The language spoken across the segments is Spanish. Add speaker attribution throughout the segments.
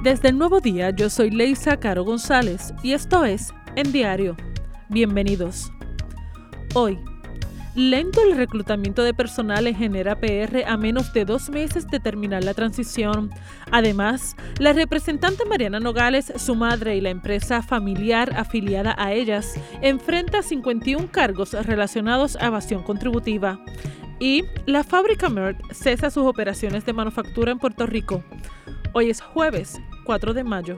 Speaker 1: Desde el Nuevo Día, yo soy Leisa Caro González y esto es En Diario. Bienvenidos. Hoy, lento el reclutamiento de personal en Genera PR a menos de 2 meses de terminar la transición. Además, la representante Mariana Nogales, su madre y la empresa familiar afiliada a ellas enfrenta 51 cargos relacionados a evasión contributiva. Y la fábrica Merck cesa sus operaciones de manufactura en Puerto Rico. Hoy es jueves, 4 de mayo.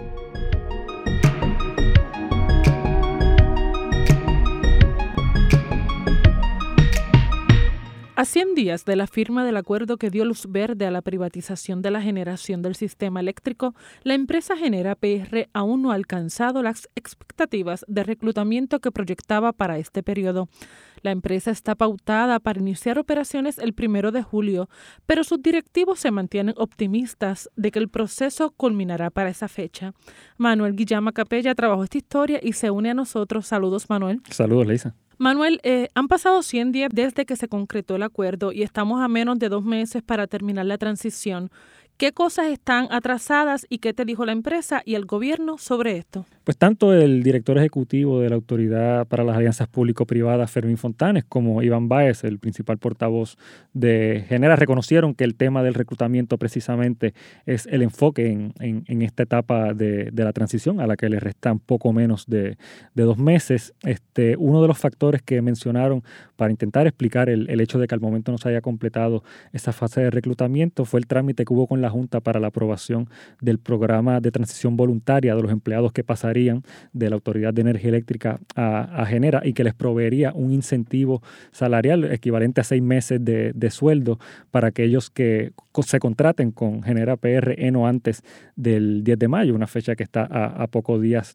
Speaker 1: A 100 días de la firma del acuerdo que dio luz verde a la privatización de la generación del sistema eléctrico, la empresa Genera PR aún no ha alcanzado las expectativas de reclutamiento que proyectaba para este periodo. La empresa está pautada para iniciar operaciones el 1 de julio, pero sus directivos se mantienen optimistas de que el proceso culminará para esa fecha. Manuel Guillama Capella trabajó esta historia y se une a nosotros. Saludos, Manuel.
Speaker 2: Saludos, Leisa.
Speaker 1: Manuel, han pasado 100 días desde que se concretó el acuerdo y estamos a menos de 2 meses para terminar la transición. ¿Qué cosas están atrasadas y qué te dijo la empresa y el gobierno sobre esto?
Speaker 2: Pues tanto el director ejecutivo de la Autoridad para las Alianzas Público-Privadas, Fermín Fontanes, como Iván Báez, el principal portavoz de Genera, reconocieron que el tema del reclutamiento precisamente es el enfoque en esta etapa de la transición, a la que le restan poco menos de 2 meses. Uno de los factores que mencionaron para intentar explicar el hecho de que al momento no se haya completado esa fase de reclutamiento fue el trámite que hubo con la Junta para la aprobación del programa de transición voluntaria de los empleados que pasarían de la Autoridad de Energía Eléctrica a Genera y que les proveería un incentivo salarial equivalente a 6 meses de sueldo para aquellos que se contraten con Genera PR en o antes del 10 de mayo, una fecha que está a pocos días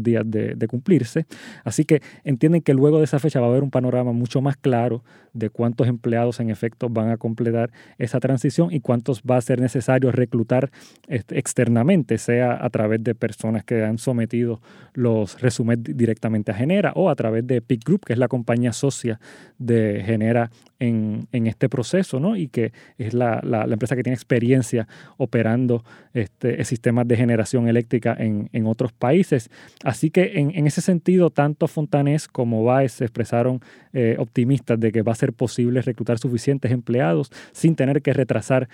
Speaker 2: de cumplirse. Así que entienden que luego de esa fecha va a haber un panorama mucho más claro de cuántos empleados en efecto van a completar esa transición y cuántos va a ser necesario reclutar externamente, sea a través de personas que han sometido los resúmenes directamente a Genera o a través de Peak Group, que es la compañía socia de Genera en este proceso, ¿no? Y que es la empresa que tiene experiencia operando sistemas de generación eléctrica en otros países. Así que en ese sentido, tanto Fontanés como Báez se expresaron optimistas de que va a ser posible reclutar suficientes empleados sin tener que retrasar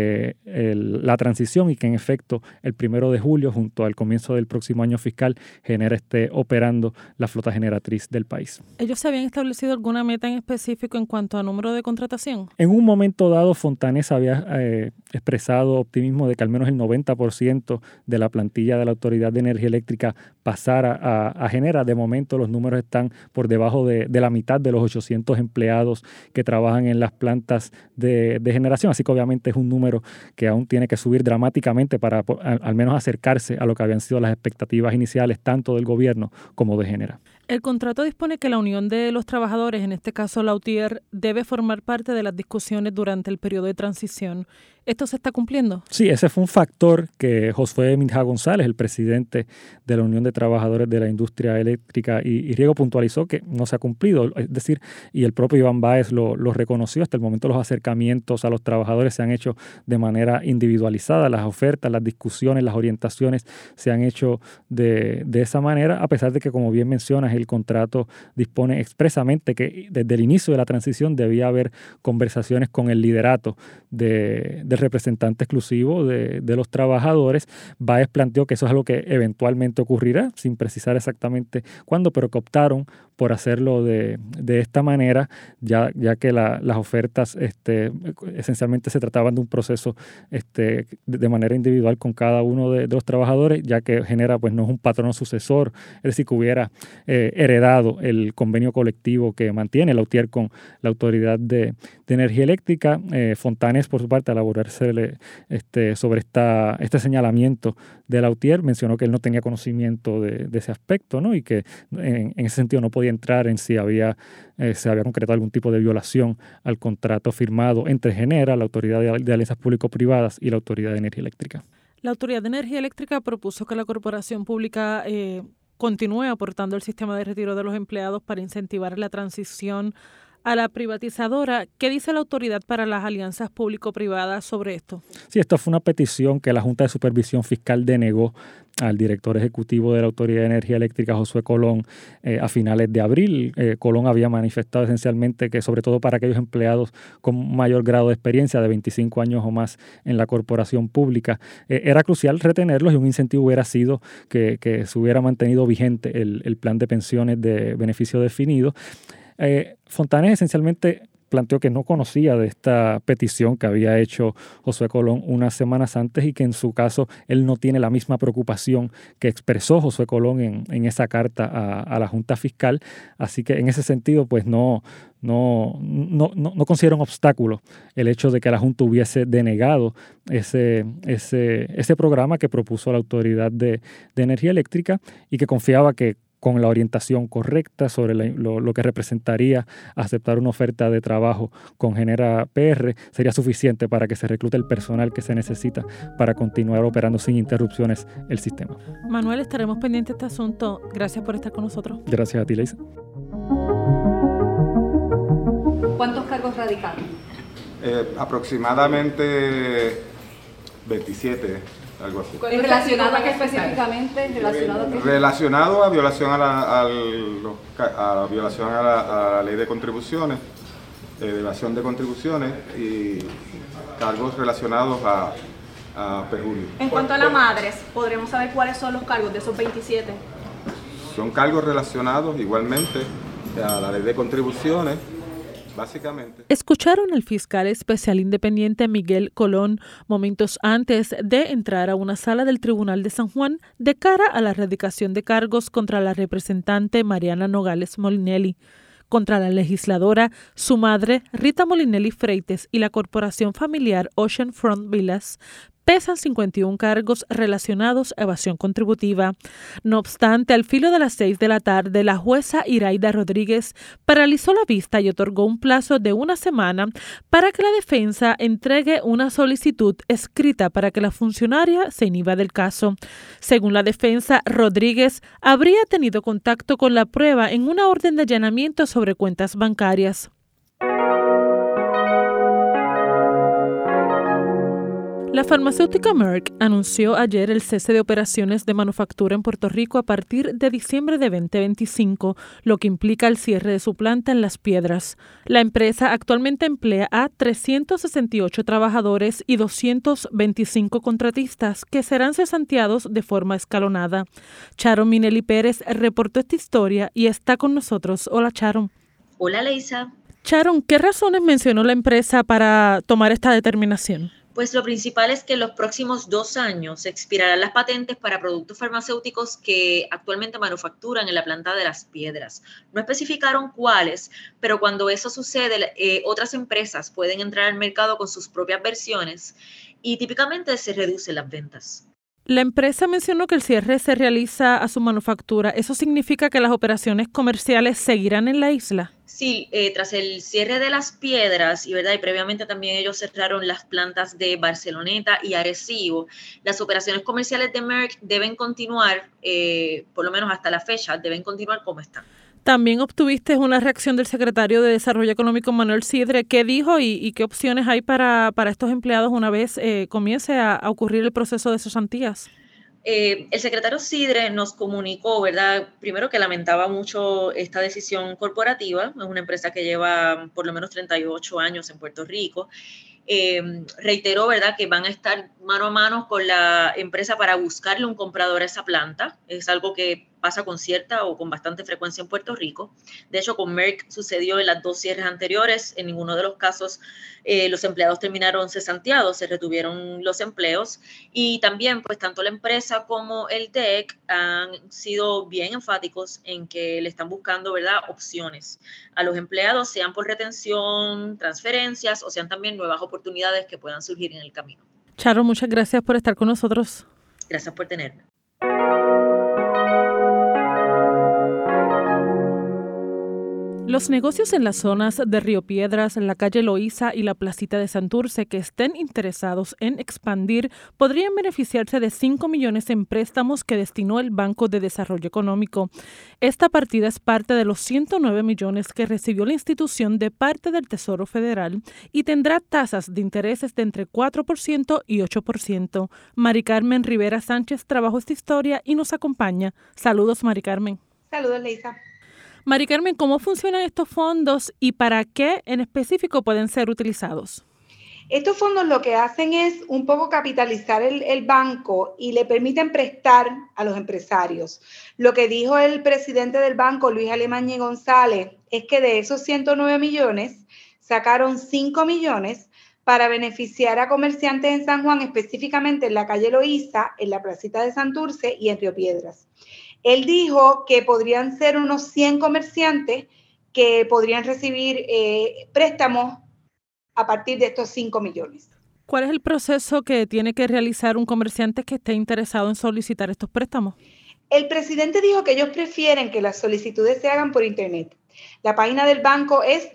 Speaker 2: la transición y que en efecto el 1 de julio, junto al comienzo del próximo año fiscal, Genera esté operando la flota generatriz del país.
Speaker 1: ¿Ellos se habían establecido alguna meta en específico en cuanto a número de contratación?
Speaker 2: En un momento dado, Fontanés había expresado optimismo de que al menos el 90% de la plantilla de la Autoridad de Energía Eléctrica pasara a Genera. De momento los números están por debajo de la mitad de los 800 empleados que trabajan en las plantas de generación, así que obviamente es un número que aún tiene que subir dramáticamente para al menos acercarse a lo que habían sido las expectativas iniciales tanto del gobierno como de Genera.
Speaker 1: El contrato dispone que la unión de los trabajadores, en este caso la UTIER, debe formar parte de las discusiones durante el periodo de transición. ¿Esto se está cumpliendo?
Speaker 2: Sí, ese fue un factor que Josué Minja González, el presidente de la Unión de Trabajadores de la Industria Eléctrica y Riego, puntualizó que no se ha cumplido. Es decir, y el propio Iván Báez lo reconoció. Hasta el momento los acercamientos a los trabajadores se han hecho de manera individualizada. Las ofertas, las discusiones, las orientaciones se han hecho de esa manera, a pesar de que, como bien mencionas, el contrato dispone expresamente que desde el inicio de la transición debía haber conversaciones con el liderato del representante exclusivo de los trabajadores. Báez planteó que eso es algo que eventualmente ocurrirá, sin precisar exactamente cuándo, pero que optaron por hacerlo de esta manera, ya que las ofertas esencialmente se trataban de un proceso de manera individual con cada uno de los trabajadores, ya que Genera pues no es un patrono sucesor, es decir, que hubiera heredado el convenio colectivo que mantiene la UTIER con la Autoridad de Energía Eléctrica. Fontanes, por su parte, al elaborarse sobre este señalamiento de la UTIER, mencionó que él no tenía conocimiento de ese aspecto, ¿no? Y que en ese sentido no podía entrar en si se había concretado algún tipo de violación al contrato firmado entre Genera, la Autoridad de Alianzas Público-Privadas y la Autoridad de Energía Eléctrica.
Speaker 1: La Autoridad de Energía Eléctrica propuso que la corporación pública continúe aportando el sistema de retiro de los empleados para incentivar la transición a la privatizadora. ¿Qué dice la Autoridad para las Alianzas Público-Privadas sobre esto?
Speaker 2: Sí, esto fue una petición que la Junta de Supervisión Fiscal denegó al director ejecutivo de la Autoridad de Energía Eléctrica, Josué Colón, a finales de abril. Colón había manifestado esencialmente que, sobre todo para aquellos empleados con mayor grado de experiencia, de 25 años o más en la corporación pública, era crucial retenerlos, y un incentivo hubiera sido que se hubiera mantenido vigente el plan de pensiones de beneficio definido. Fontanes esencialmente planteó que no conocía de esta petición que había hecho Josué Colón unas semanas antes, y que en su caso él no tiene la misma preocupación que expresó Josué Colón en esa carta a la Junta Fiscal. Así que en ese sentido, pues no considera un obstáculo el hecho de que la Junta hubiese denegado ese programa que propuso la Autoridad de Energía Eléctrica, y que confiaba que con la orientación correcta sobre lo que representaría aceptar una oferta de trabajo con Genera PR sería suficiente para que se reclute el personal que se necesita para continuar operando sin interrupciones el sistema.
Speaker 1: Manuel, estaremos pendientes de este asunto. Gracias por estar con nosotros.
Speaker 2: Gracias a ti, Leisa.
Speaker 3: ¿Cuántos cargos radicaron?
Speaker 4: Aproximadamente 27. Algo así.
Speaker 3: ¿Relacionado a qué específicamente?
Speaker 4: Relacionado a violación a la violación a la ley de contribuciones, evasión de contribuciones y cargos relacionados a perjurio.
Speaker 5: En cuanto a las madres, ¿podremos saber cuáles son los cargos de esos 27?
Speaker 4: Son cargos relacionados igualmente a la ley de contribuciones. Básicamente.
Speaker 1: Escucharon al fiscal especial independiente Miguel Colón momentos antes de entrar a una sala del Tribunal de San Juan de cara a la erradicación de cargos contra la representante Mariana Nogales Molinelli, contra la legisladora, su madre Rita Molinelli Freites y la corporación familiar Ocean Front Villas. Pesan 51 cargos relacionados a evasión contributiva. No obstante, al filo de las 6 de la tarde, la jueza Iraida Rodríguez paralizó la vista y otorgó un plazo de una semana para que la defensa entregue una solicitud escrita para que la funcionaria se inhiba del caso. Según la defensa, Rodríguez habría tenido contacto con la prueba en una orden de allanamiento sobre cuentas bancarias. La farmacéutica Merck anunció ayer el cese de operaciones de manufactura en Puerto Rico a partir de diciembre de 2025, lo que implica el cierre de su planta en Las Piedras. La empresa actualmente emplea a 368 trabajadores y 225 contratistas que serán cesanteados de forma escalonada. Sharon Minelli Pérez reportó esta historia y está con nosotros. Hola, Sharon.
Speaker 6: Hola, Leisa.
Speaker 1: Sharon, ¿qué razones mencionó la empresa para tomar esta determinación?
Speaker 6: Pues lo principal es que en los próximos 2 años expirarán las patentes para productos farmacéuticos que actualmente manufacturan en la planta de Las Piedras. No especificaron cuáles, pero cuando eso sucede, otras empresas pueden entrar al mercado con sus propias versiones y típicamente se reducen las ventas.
Speaker 1: La empresa mencionó que el cierre se realiza a su manufactura. ¿Eso significa que las operaciones comerciales seguirán en la isla?
Speaker 6: Sí, tras el cierre de Las Piedras y previamente también ellos cerraron las plantas de Barceloneta y Arecibo, las operaciones comerciales de Merck deben continuar, por lo menos hasta la fecha, deben continuar como están.
Speaker 1: También obtuviste una reacción del secretario de Desarrollo Económico, Manuel Sidre. ¿Qué dijo y qué opciones hay para estos empleados una vez comience a ocurrir el proceso de cesantías?
Speaker 6: El secretario Sidre nos comunicó, ¿verdad? Primero que lamentaba mucho esta decisión corporativa. Es una empresa que lleva por lo menos 38 años en Puerto Rico. Reiteró, ¿verdad?, que van a estar mano a mano con la empresa para buscarle un comprador a esa planta. Es algo que pasa con cierta o con bastante frecuencia en Puerto Rico. De hecho, con Merck sucedió en las 2 cierres anteriores. En ninguno de los casos los empleados terminaron cesanteados, se retuvieron los empleos. Y también, pues, tanto la empresa como el TEC han sido bien enfáticos en que le están buscando, ¿verdad?, opciones a los empleados, sean por retención, transferencias o sean también nuevas oportunidades que puedan surgir en el camino.
Speaker 1: Sharon, muchas gracias por estar con nosotros.
Speaker 6: Gracias por tenerme.
Speaker 1: Los negocios en las zonas de Río Piedras, la calle Loíza y la placita de Santurce que estén interesados en expandir podrían beneficiarse de 5 millones en préstamos que destinó el Banco de Desarrollo Económico. Esta partida es parte de los 109 millones que recibió la institución de parte del Tesoro Federal y tendrá tasas de intereses de entre 4% y 8%. Mari Carmen Rivera Sánchez trabajó esta historia y nos acompaña. Saludos, Mari Carmen.
Speaker 7: Saludos, Leisa.
Speaker 1: Mari Carmen, ¿cómo funcionan estos fondos y para qué en específico pueden ser utilizados?
Speaker 7: Estos fondos lo que hacen es un poco capitalizar el banco y le permiten prestar a los empresarios. Lo que dijo el presidente del banco, Luis Alemañi González, es que de esos 109 millones sacaron 5 millones para beneficiar a comerciantes en San Juan, específicamente en la calle Loíza, en la placita de Santurce y en Río Piedras. Él dijo que podrían ser unos 100 comerciantes que podrían recibir préstamos a partir de estos 5 millones.
Speaker 1: ¿Cuál es el proceso que tiene que realizar un comerciante que esté interesado en solicitar estos préstamos?
Speaker 7: El presidente dijo que ellos prefieren que las solicitudes se hagan por internet. La página del banco es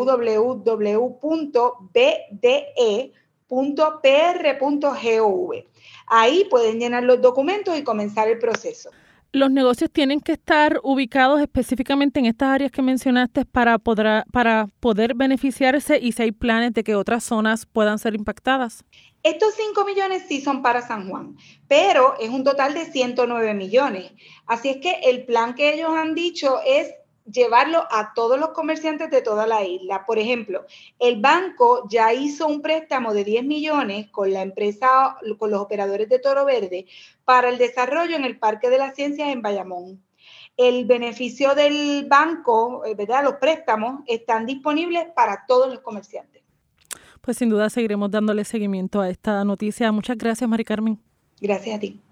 Speaker 7: www.bde.pr.gov. Ahí pueden llenar los documentos y comenzar el proceso.
Speaker 1: ¿Los negocios tienen que estar ubicados específicamente en estas áreas que mencionaste para poder beneficiarse y si hay planes de que otras zonas puedan ser impactadas?
Speaker 7: Estos 5 millones sí son para San Juan, pero es un total de 109 millones. Así es que el plan que ellos han dicho es llevarlo a todos los comerciantes de toda la isla. Por ejemplo, el banco ya hizo un préstamo de 10 millones con la empresa, con los operadores de Toro Verde, para el desarrollo en el Parque de las Ciencias en Bayamón. El beneficio del banco, ¿verdad? Los préstamos están disponibles para todos los comerciantes.
Speaker 1: Pues sin duda seguiremos dándole seguimiento a esta noticia. Muchas gracias, Mari Carmen.
Speaker 7: Gracias a ti.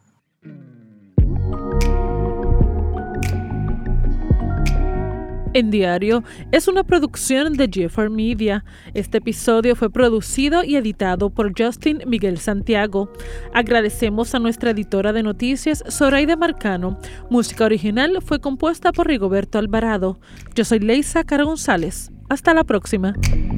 Speaker 1: En Diario es una producción de Jeffrey Media. Este episodio fue producido y editado por Justin Miguel Santiago. Agradecemos a nuestra editora de noticias, Zoraida Marcano. Música original fue compuesta por Rigoberto Alvarado. Yo soy Leisa Caro González. Hasta la próxima.